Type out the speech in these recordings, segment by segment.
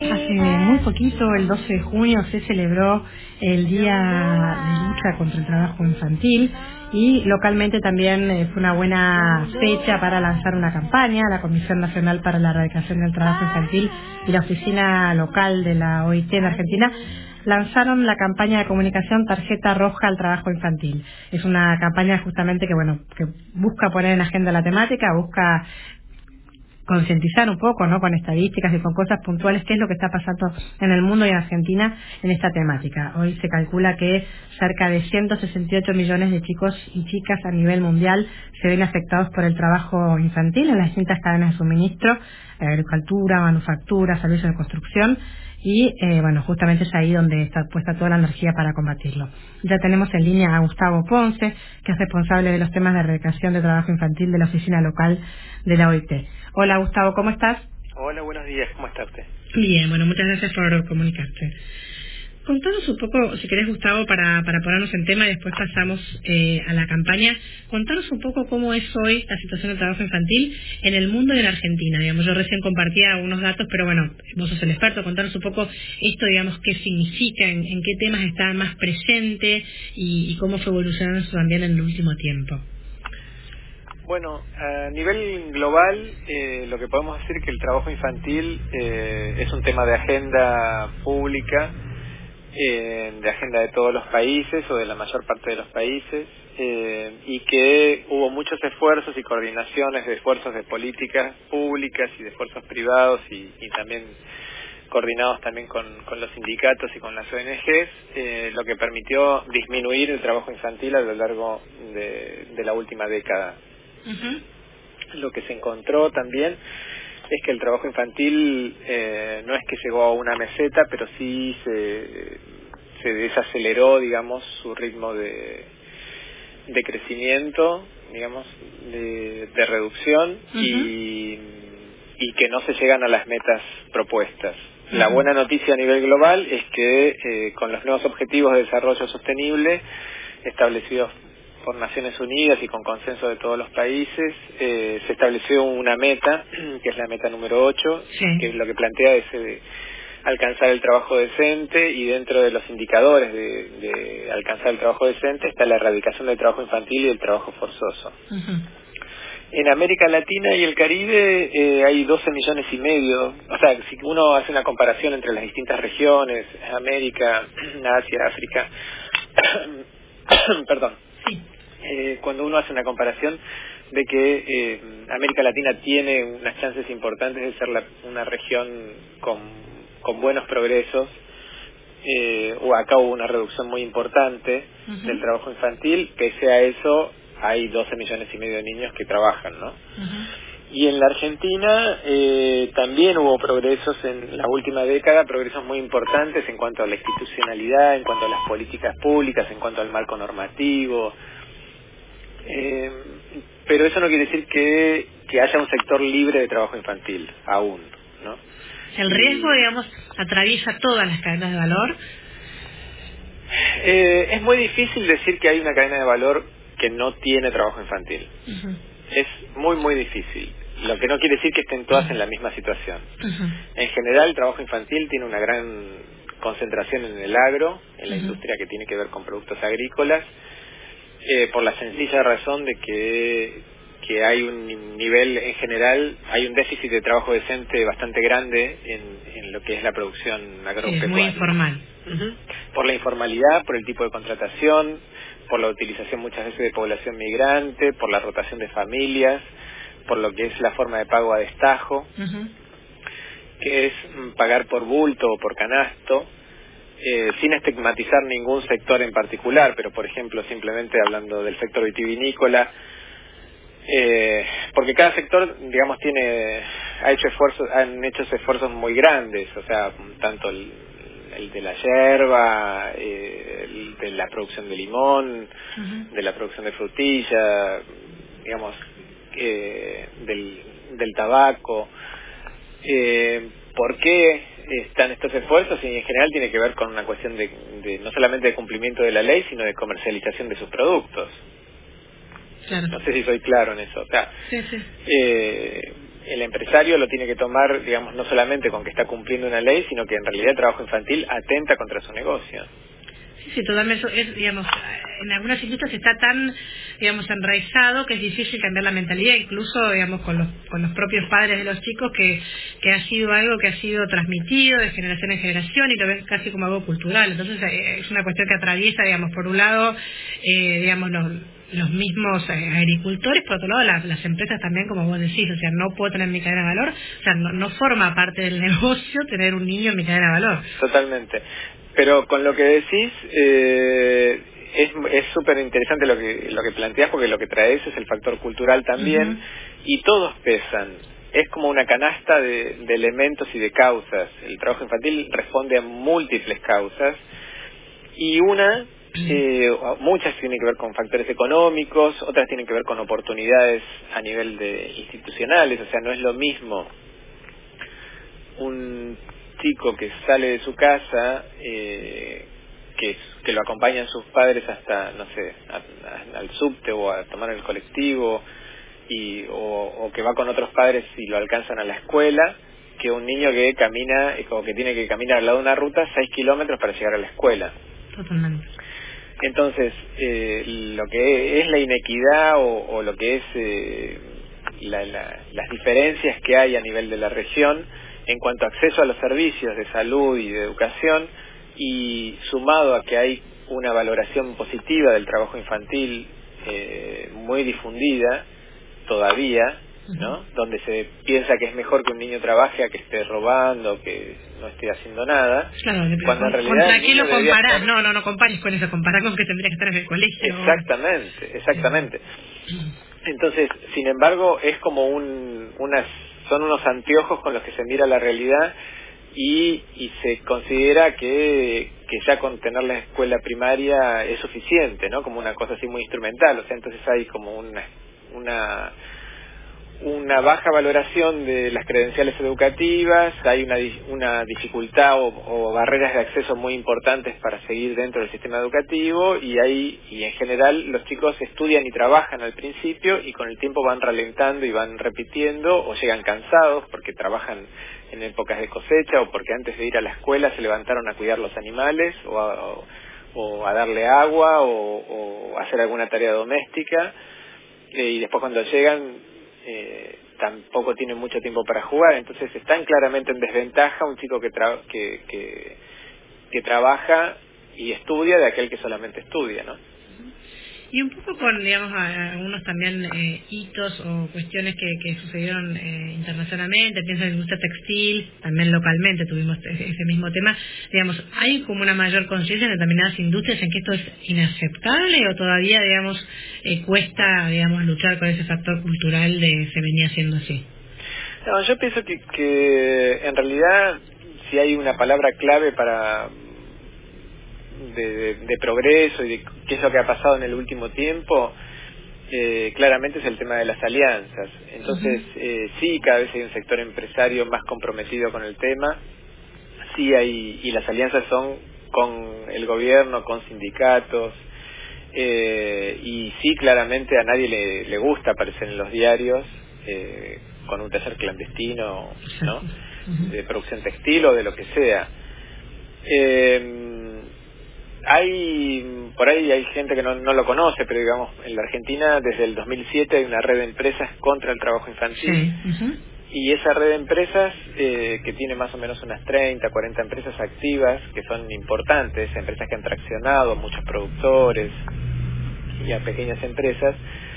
Hace muy poquito, el 12 de junio, se celebró el Día de Lucha contra el Trabajo Infantil y localmente también fue una buena fecha para lanzar una campaña. La Comisión Nacional para la Erradicación del Trabajo Infantil y la Oficina Local de la OIT en Argentina lanzaron la campaña de comunicación Tarjeta Roja al Trabajo Infantil. Es una campaña justamente que busca poner en agenda la temática, busca concientizar un poco, ¿no?, con estadísticas y con cosas puntuales, qué es lo que está pasando en el mundo y en Argentina en esta temática. Hoy se calcula que cerca de 168 millones de chicos y chicas a nivel mundial se ven afectados por el trabajo infantil en las distintas cadenas de suministro, agricultura, manufactura, servicios de construcción y, justamente es ahí donde está puesta toda la energía para combatirlo. Ya tenemos en línea a Gustavo Ponce, que es responsable de los temas de erradicación de trabajo infantil de la oficina local de la OIT. Hola Gustavo, ¿cómo estás? Hola, buenos días, ¿cómo está usted? Bien, muchas gracias por comunicarte. Contanos un poco, si querés Gustavo, para ponernos en tema y después pasamos a la campaña. Contanos un poco cómo es hoy la situación del trabajo infantil en el mundo y en Argentina. Digamos, yo recién compartía algunos datos, pero bueno, vos sos el experto. Contanos un poco esto, digamos, qué significa, en qué temas está más presente y cómo fue evolucionando eso también en el último tiempo. Bueno, a nivel global, lo que podemos decir es que el trabajo infantil es un tema de agenda pública, de agenda de todos los países o de la mayor parte de los países, y que hubo muchos esfuerzos y coordinaciones de esfuerzos de políticas públicas y de esfuerzos privados y también coordinados también con los sindicatos y con las ONGs, lo que permitió disminuir el trabajo infantil a lo largo de la última década. Lo que se encontró también es que el trabajo infantil no es que llegó a una meseta, pero sí se desaceleró, digamos, su ritmo de crecimiento, digamos, de reducción y que no se llegan a las metas propuestas. La buena noticia a nivel global es que con los nuevos objetivos de desarrollo sostenible establecidos por Naciones Unidas y con consenso de todos los países, se estableció una meta, que es la meta número 8, Sí. que lo que plantea es alcanzar el trabajo decente, y dentro de los indicadores de alcanzar el trabajo decente está la erradicación del trabajo infantil y del trabajo forzoso. En América Latina y el Caribe hay 12 millones y medio, o sea, si uno hace una comparación entre las distintas regiones, América, Asia, África, perdón, cuando uno hace una comparación de que América Latina tiene unas chances importantes de ser una región con buenos progresos, o acá hubo una reducción muy importante del trabajo infantil, pese a eso hay 12 millones y medio de niños que trabajan, ¿no? Y en la Argentina también hubo progresos en la última década, progresos muy importantes en cuanto a la institucionalidad, en cuanto a las políticas públicas, en cuanto al marco normativo, pero eso no quiere decir que haya un sector libre de trabajo infantil, aún, ¿no? El riesgo, digamos, atraviesa todas las cadenas de valor. Es muy difícil decir que hay una cadena de valor que no tiene trabajo infantil. Es muy, muy difícil. Lo que no quiere decir que estén todas en la misma situación. En general, el trabajo infantil tiene una gran concentración en el agro, en la industria que tiene que ver con productos agrícolas, por la sencilla razón de que hay un nivel, en general, hay un déficit de trabajo decente bastante grande en lo que es la producción agropecuaria. Sí, es muy informal. Por la informalidad, por el tipo de contratación, por la utilización muchas veces de población migrante, por la rotación de familias, por lo que es la forma de pago a destajo, que es pagar por bulto o por canasto, sin estigmatizar ningún sector en particular, pero por ejemplo simplemente hablando del sector vitivinícola, porque cada sector, digamos, han hecho esfuerzos muy grandes, o sea, tanto el de la yerba, el de la producción de limón, de la producción de frutilla, digamos, del tabaco. ¿Por qué están estos esfuerzos? Y en general tiene que ver con una cuestión de no solamente de cumplimiento de la ley, sino de comercialización de sus productos. Claro. No sé si soy claro en eso. O sea, Sí, sí. el empresario lo tiene que tomar, digamos, no solamente con que está cumpliendo una ley, sino que en realidad el trabajo infantil atenta contra su negocio. Sí, totalmente. Eso es, digamos, en algunas industrias está tan, digamos, enraizado que es difícil cambiar la mentalidad, incluso, digamos, con los propios padres de los chicos, que ha sido algo que ha sido transmitido de generación en generación y lo ven casi como algo cultural. Entonces, es una cuestión que atraviesa, digamos, por un lado, digamos, los mismos agricultores, por otro lado las empresas también, como vos decís, o sea, no puedo tener mi cadena de valor, o sea, no forma parte del negocio tener un niño en mi cadena de valor. Totalmente. Pero con lo que decís, es súper interesante lo que planteás, porque lo que traes es el factor cultural también, y todos pesan. Es como una canasta de elementos y de causas. El trabajo infantil responde a múltiples causas, y muchas tienen que ver con factores económicos, otras tienen que ver con oportunidades a nivel de institucionales. O sea, no es lo mismo un chico que sale de su casa, que lo acompañan sus padres hasta, no sé, al subte o a tomar el colectivo, o que va con otros padres y lo alcanzan a la escuela, que un niño que camina, o que tiene que caminar al lado de una ruta 6 kilómetros para llegar a la escuela. Totalmente. Entonces, lo que es la inequidad o lo que es las diferencias que hay a nivel de la región en cuanto a acceso a los servicios de salud y de educación, y sumado a que hay una valoración positiva del trabajo infantil muy difundida todavía, ¿no? Donde se piensa que es mejor que un niño trabaje a que esté robando, que no esté haciendo nada. Claro, cuando en realidad ¿contra qué lo comparás? estar... No compares con eso, compará con que tendría que estar en el colegio. Exactamente. Entonces, sin embargo, es como son unos anteojos con los que se mira la realidad, y se considera que ya con tener la escuela primaria es suficiente, ¿no? Como una cosa así muy instrumental. O sea, entonces hay como una baja valoración de las credenciales educativas, hay una dificultad o barreras de acceso muy importantes para seguir dentro del sistema educativo, y en general los chicos estudian y trabajan al principio, y con el tiempo van ralentando y van repitiendo, o llegan cansados porque trabajan en épocas de cosecha, o porque antes de ir a la escuela se levantaron a cuidar los animales, o a darle agua, o hacer alguna tarea doméstica, y después cuando llegan tampoco tienen mucho tiempo para jugar. Entonces están claramente en desventaja un chico que trabaja y estudia de aquel que solamente estudia, ¿no? Y un poco con, digamos, algunos también hitos o cuestiones que sucedieron internacionalmente, pienso en la industria textil, también localmente tuvimos ese mismo tema. Digamos, ¿hay como una mayor conciencia en determinadas industrias en que esto es inaceptable, o todavía, digamos, cuesta, digamos, luchar con ese factor cultural de se venía haciendo así? No, yo pienso que en realidad, si hay una palabra clave para de progreso y de qué es lo que ha pasado en el último tiempo, claramente es el tema de las alianzas. Entonces, sí, cada vez hay un sector empresario más comprometido con el tema, y las alianzas son con el gobierno, con sindicatos, y sí, claramente a nadie le gusta aparecer en los diarios con un taller clandestino, ¿no? De producción textil o de lo que sea. Por ahí hay gente que no lo conoce, pero digamos, en la Argentina desde el 2007 hay una red de empresas contra el trabajo infantil, y esa red de empresas, que tiene más o menos unas 30, 40 empresas activas, que son importantes, empresas que han traccionado a muchos productores y a pequeñas empresas,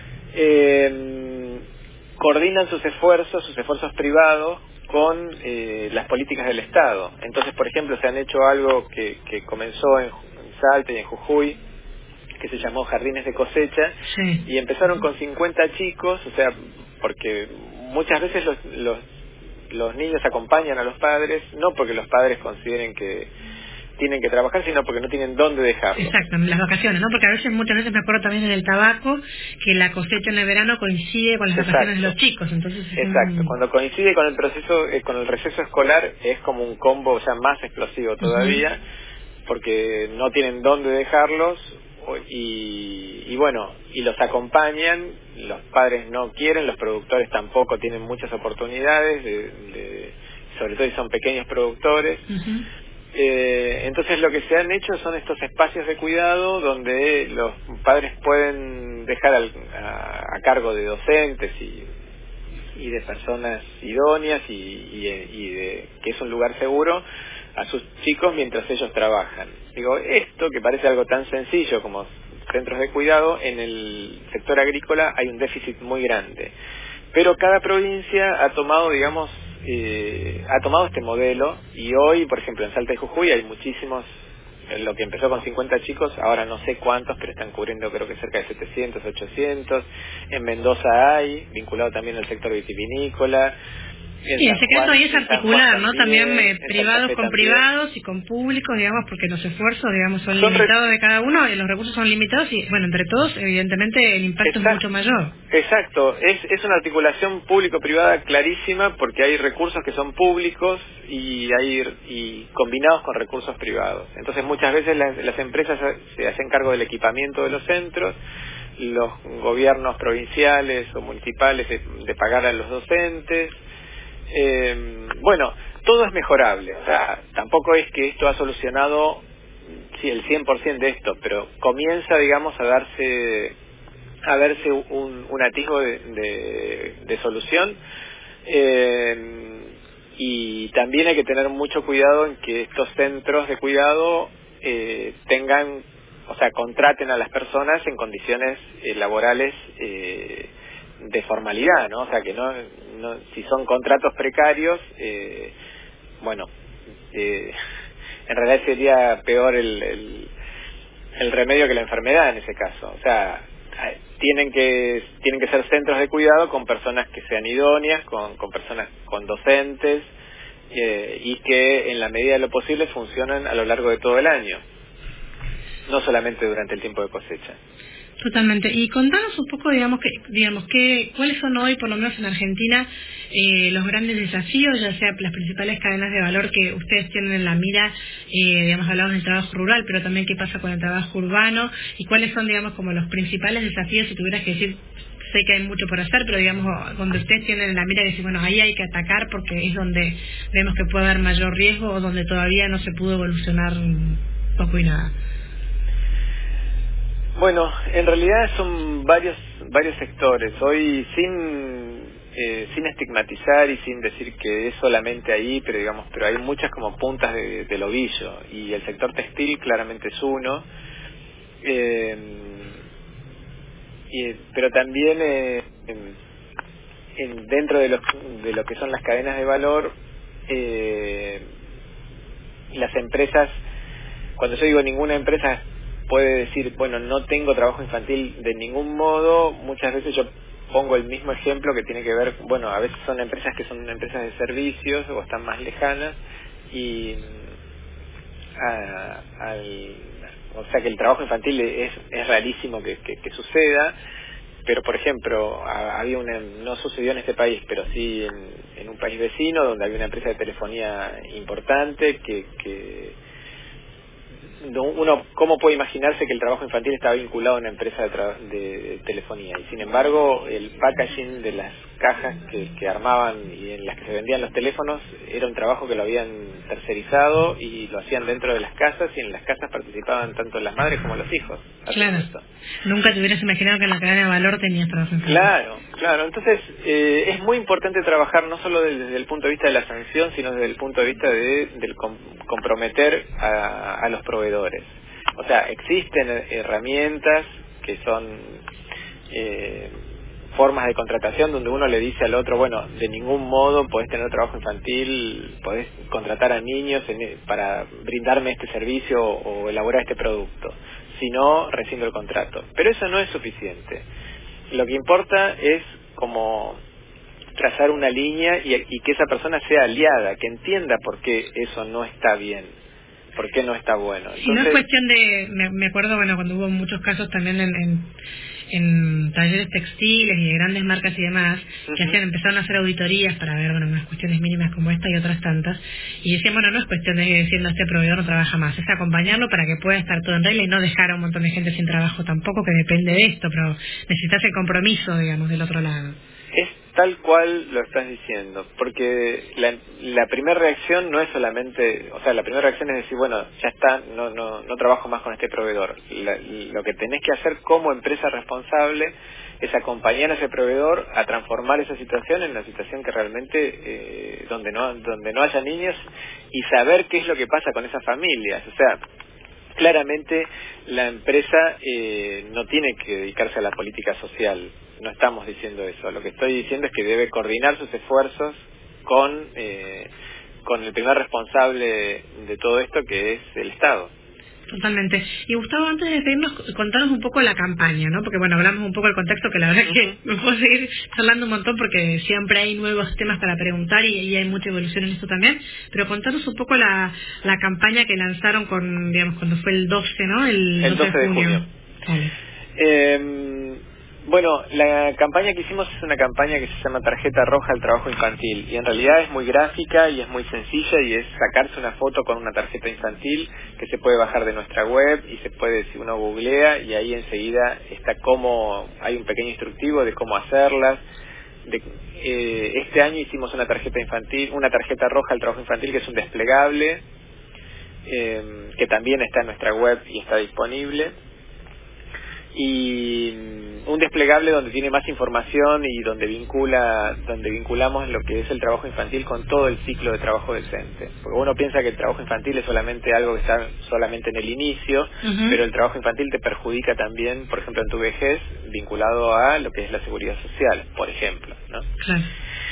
coordinan sus esfuerzos privados con las políticas del Estado. Entonces, por ejemplo, se han hecho algo que comenzó en Salta y en Jujuy, que se llamó Jardines de Cosecha, y empezaron con 50 chicos, o sea, porque muchas veces los niños acompañan a los padres, no porque los padres consideren que tienen que trabajar, sino porque no tienen dónde dejarlo. Exacto, las vacaciones, ¿no? Porque muchas veces me acuerdo también en el tabaco que la cosecha en el verano coincide con las vacaciones de los chicos, entonces cuando coincide con el proceso, con el receso escolar, es como un combo ya más explosivo todavía, porque no tienen dónde dejarlos, y bueno, y los acompañan. Los padres no quieren, los productores tampoco tienen muchas oportunidades, sobre todo si son pequeños productores. Uh-huh. Entonces lo que se han hecho son estos espacios de cuidado donde los padres pueden dejar a cargo de docentes y de personas idóneas que es un lugar seguro a sus chicos mientras ellos trabajan. Digo, esto que parece algo tan sencillo como centros de cuidado, en el sector agrícola hay un déficit muy grande. Pero cada provincia ha tomado, digamos, ha tomado este modelo, y hoy, por ejemplo, en Salta y Jujuy hay muchísimos. Lo que empezó con 50 chicos, ahora no sé cuántos, pero están cubriendo creo que cerca de 700, 800. En Mendoza hay, vinculado también al sector vitivinícola. Y el secreto ahí es articular, ¿no? También En Santa privados Fe con también. privados y con públicos, digamos, porque los esfuerzos, digamos, son Son limitados de cada uno y los recursos son limitados y, bueno, entre todos, evidentemente, el impacto es mucho mayor. Exacto, es una articulación público-privada clarísima, porque hay recursos que son públicos y combinados con recursos privados. Entonces muchas veces las empresas se hacen cargo del equipamiento de los centros, los gobiernos provinciales o municipales de pagar a los docentes. Bueno, todo es mejorable. O sea, tampoco es que esto ha solucionado el 100% de esto, pero comienza, digamos, a verse un atisbo de solución. Y también hay que tener mucho cuidado en que estos centros de cuidado tengan, o sea, contraten a las personas en condiciones laborales de formalidad, ¿no? O sea, que no si son contratos precarios, bueno, en realidad sería peor el remedio que la enfermedad en ese caso. O sea, tienen que ser centros de cuidado con personas que sean idóneas, con personas, con docentes, y que en la medida de lo posible funcionen a lo largo de todo el año, no solamente durante el tiempo de cosecha. Totalmente. Y contanos un poco, digamos, cuáles son hoy, por lo menos en Argentina, los grandes desafíos, ya sea las principales cadenas de valor que ustedes tienen en la mira, digamos, hablamos del trabajo rural, pero también qué pasa con el trabajo urbano, y cuáles son, digamos, como los principales desafíos, si tuvieras que decir. Sé que hay mucho por hacer, pero digamos, donde ustedes tienen en la mira, decir, bueno, ahí hay que atacar porque es donde vemos que puede haber mayor riesgo o donde todavía no se pudo evolucionar poco y nada. Bueno, en realidad son varios sectores. Hoy, sin estigmatizar y sin decir que es solamente ahí, pero hay muchas como puntas del ovillo, y el sector textil claramente es uno. Pero también dentro de lo que son las cadenas de valor, las empresas, cuando yo digo ninguna empresa puede decir, bueno, no tengo trabajo infantil de ningún modo, muchas veces yo pongo el mismo ejemplo que tiene que ver, bueno, a veces son empresas que son empresas de servicios o están más lejanas, y o sea que el trabajo infantil es rarísimo que suceda. Pero, por ejemplo, no sucedió en este país, pero sí en un país vecino, donde había una empresa de telefonía importante que uno, ¿cómo puede imaginarse que el trabajo infantil estaba vinculado a una empresa de telefonía? Y sin embargo, el packaging de las cajas que armaban y en las que se vendían los teléfonos era un trabajo que lo habían tercerizado y lo hacían dentro de las casas, y en las casas participaban tanto las madres como los hijos haciendo Claro. eso. Nunca te hubieras imaginado que en la cadena de valor tenías trabajo infantil. Claro. Entonces, es muy importante trabajar no solo desde el punto de vista de la sanción, sino desde el punto de vista del comprometer a los proveedores. O sea, existen herramientas que son formas de contratación donde uno le dice al otro, bueno, de ningún modo podés tener trabajo infantil, podés contratar a niños para brindarme este servicio o elaborar este producto, si no, rescindo el contrato. Pero eso no es suficiente. Lo que importa es como trazar una línea y que esa persona sea aliada, que entienda por qué eso no está bien. por qué no está bueno. Si no es Entonces, cuestión de, me acuerdo, bueno, cuando hubo muchos casos también en talleres textiles y de grandes marcas y demás, que empezaron a hacer auditorías para ver, bueno, unas cuestiones mínimas como esta y otras tantas, y decían, bueno, no es cuestión de decir, no, este proveedor no trabaja más, es acompañarlo para que pueda estar todo en regla y no dejar a un montón de gente sin trabajo tampoco, que depende de esto, pero necesitas el compromiso, digamos, del otro lado. es tal cual lo estás diciendo, porque la primera reacción no es solamente, o sea, la primera reacción es decir, bueno, ya está, no trabajo más con este proveedor. Lo que tenés que hacer como empresa responsable es acompañar a ese proveedor a transformar esa situación en una situación que realmente, donde no haya niños, y saber qué es lo que pasa con esas familias. O sea, claramente la empresa no tiene que dedicarse a la política social, no estamos diciendo eso. Lo que estoy diciendo es que debe coordinar sus esfuerzos con el primer responsable de todo esto, que es el Estado. Totalmente. Y Gustavo, antes de despedirnos, contanos un poco la campaña, ¿no? Porque bueno, hablamos un poco del contexto, que la verdad que me puedo seguir charlando un montón porque siempre hay nuevos temas para preguntar y hay mucha evolución en esto también. Pero contanos un poco la campaña que lanzaron cuando fue el 12, ¿no? El 12 12 de de junio. junio. Vale. Bueno, la campaña que hicimos es una campaña que se llama Tarjeta Roja al Trabajo Infantil, y en realidad es muy gráfica y es muy sencilla, y es sacarse una foto con una tarjeta infantil que se puede bajar de nuestra web, y se puede, si uno googlea, y ahí enseguida está hay un pequeño instructivo de cómo hacerlas. Este año hicimos una tarjeta roja al trabajo infantil, que es un desplegable, que también está en nuestra web y está disponible, y un desplegable donde tiene más información y donde vinculamos lo que es el trabajo infantil con todo el ciclo de trabajo decente. Porque uno piensa que el trabajo infantil es solamente algo que está solamente en el inicio, pero el trabajo infantil te perjudica también, por ejemplo, en tu vejez, vinculado a lo que es la seguridad social, por ejemplo, ¿no? Claro.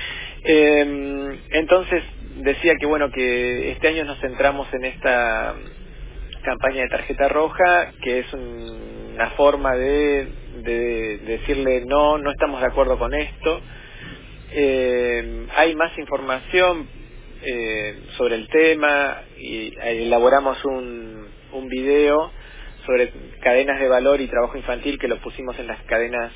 Entonces decía que bueno, que este año nos centramos en esta campaña de tarjeta roja, que es una forma de decirle no estamos de acuerdo con esto. Hay más información sobre el tema, y elaboramos un video sobre cadenas de valor y trabajo infantil, que lo pusimos en las cadenas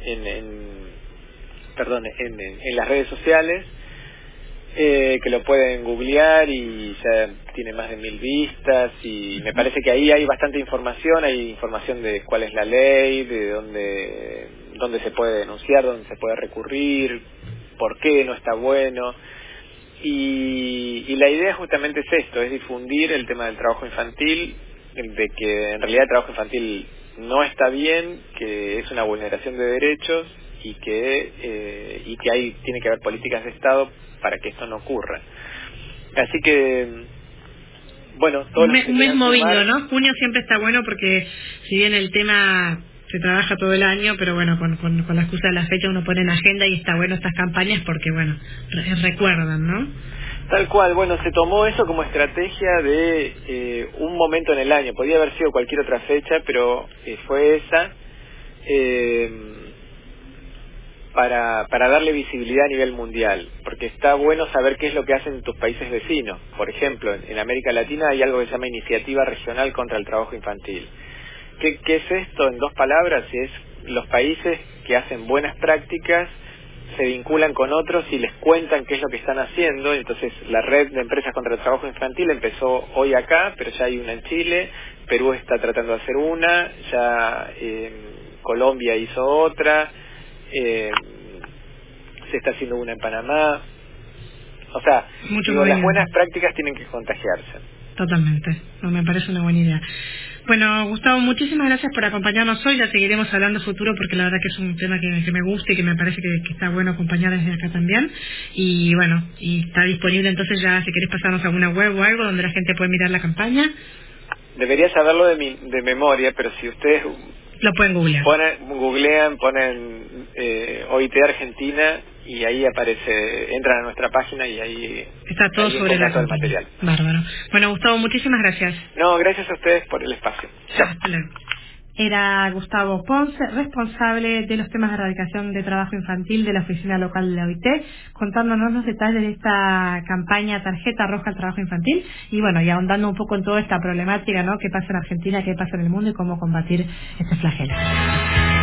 en las redes sociales, que lo pueden googlear, y ya tiene más de 1000 vistas, y me parece que ahí hay bastante información. Hay información de cuál es la ley, de dónde se puede denunciar, dónde se puede recurrir, por qué no está bueno, y la idea justamente es esto, es difundir el tema del trabajo infantil, de que en realidad el trabajo infantil no está bien, que es una vulneración de derechos, y que tiene que haber políticas de Estado para que esto no ocurra. Así que, bueno, todos los que se Un mes quieran movido, sumar. ¿no? Junio siempre está bueno porque si bien el tema se trabaja todo el año, pero bueno, con la excusa de la fecha uno pone en agenda, y está bueno estas campañas porque, bueno, recuerdan, ¿no? Tal cual, bueno, se tomó eso como estrategia de un momento en el año. Podía haber sido cualquier otra fecha, pero fue esa, para darle visibilidad a nivel mundial, porque está bueno saber qué es lo que hacen tus países vecinos. Por ejemplo, en América Latina hay algo que se llama Iniciativa Regional contra el Trabajo Infantil. ¿Qué es esto? En dos palabras, es los países que hacen buenas prácticas se vinculan con otros y les cuentan qué es lo que están haciendo. Entonces la red de empresas contra el trabajo infantil empezó hoy acá, pero ya hay una en Chile, Perú está tratando de hacer una, ya Colombia hizo otra, se está haciendo una en Panamá. O sea, las buenas prácticas tienen que contagiarse. Totalmente, no, me parece una buena idea. Bueno, Gustavo, muchísimas gracias por acompañarnos hoy. Ya seguiremos hablando futuro, porque la verdad que es un tema que me gusta y que me parece que está bueno acompañar desde acá también. Y bueno, y está disponible entonces ya, si querés pasarnos alguna web o algo donde la gente puede mirar la campaña. Debería saberlo de memoria, pero si ustedes lo pueden googlear. Ponen OIT Argentina, y ahí entran a nuestra página, y ahí está todo sobre la todo el material. Bárbaro. Bueno, Gustavo, muchísimas gracias. No, gracias a ustedes por el espacio. Chao. Hasta luego. Era Gustavo Ponce, responsable de los temas de erradicación de trabajo infantil de la oficina local de la OIT, contándonos los detalles de esta campaña Tarjeta Roja al Trabajo Infantil y bueno, y ahondando un poco en toda esta problemática, ¿no? ¿Qué pasa en Argentina, qué pasa en el mundo y cómo combatir este flagelo?